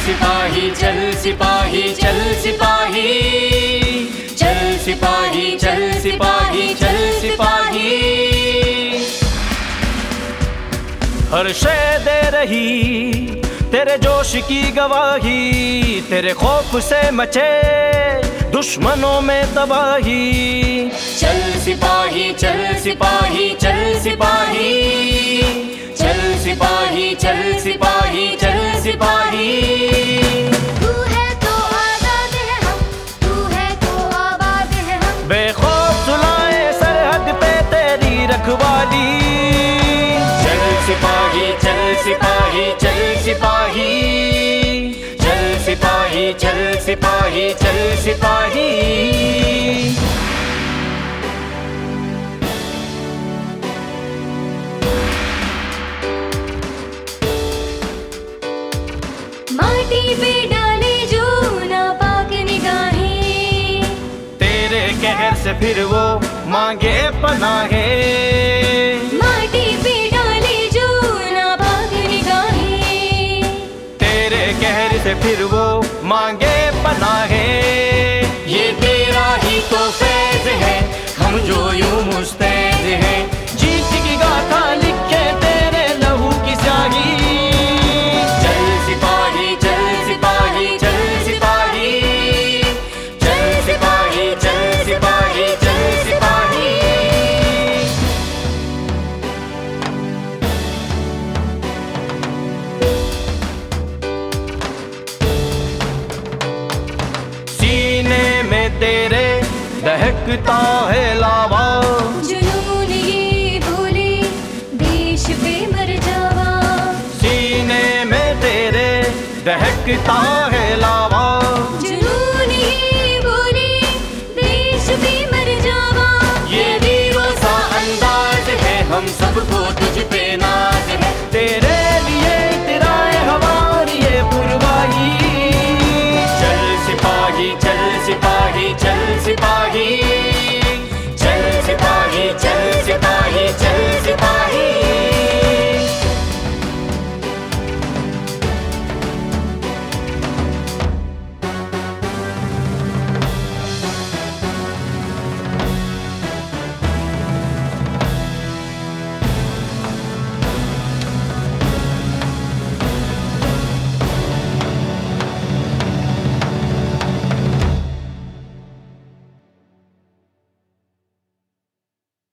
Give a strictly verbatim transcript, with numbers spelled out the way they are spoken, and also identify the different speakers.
Speaker 1: सिपाही चल सिपाही चल सिपाही, चल सिपाही चल सिपाही चल सिपाही।
Speaker 2: हर शय दे रही तेरे जोश की गवाही, तेरे खौफ से मचे दुश्मनों में तबाही।
Speaker 1: चल सिपाही चल सिपाही चल सिपाही, चल सिपाही चल सिपाही चल सिपाही।
Speaker 3: तू है तो आजाद है हम, तू है तो आबाद है हम।
Speaker 2: बेखौफ सुलाए सरहद पे तेरी रखवाली।
Speaker 1: चल सिपाही चल सिपाही चल सिपाही, चल सिपाही चल सिपाही चल सिपाही।
Speaker 3: माटी पे डाले जो नापाक निगाहें,
Speaker 2: तेरे कहर से फिर वो मांगे पनाहें।
Speaker 3: माटी पे डाले जो नापाक निगाहें,
Speaker 2: तेरे कहर से फिर वो मांगे पनाहें।
Speaker 1: ये तेरा ही तो फैज़ है, हम जो यूं मुस्तैद हैं।
Speaker 2: जीत की गाथा लिखे तेरे लहू की स्याही।
Speaker 1: चल सिपाही चल सिपाही चल सिपाही, चल सिपाही चल सिपाही चल सिपाही।
Speaker 2: सीने में तेरे दहकता है लावा,
Speaker 3: जुनून ये बोले देश पे मर जावा।
Speaker 2: सीने में तेरे दहकता है लावा।
Speaker 3: जुनून ये बोले देश पे मर जावा।
Speaker 1: ये वीरों सा अंदाज है, हम सबको तुझ पे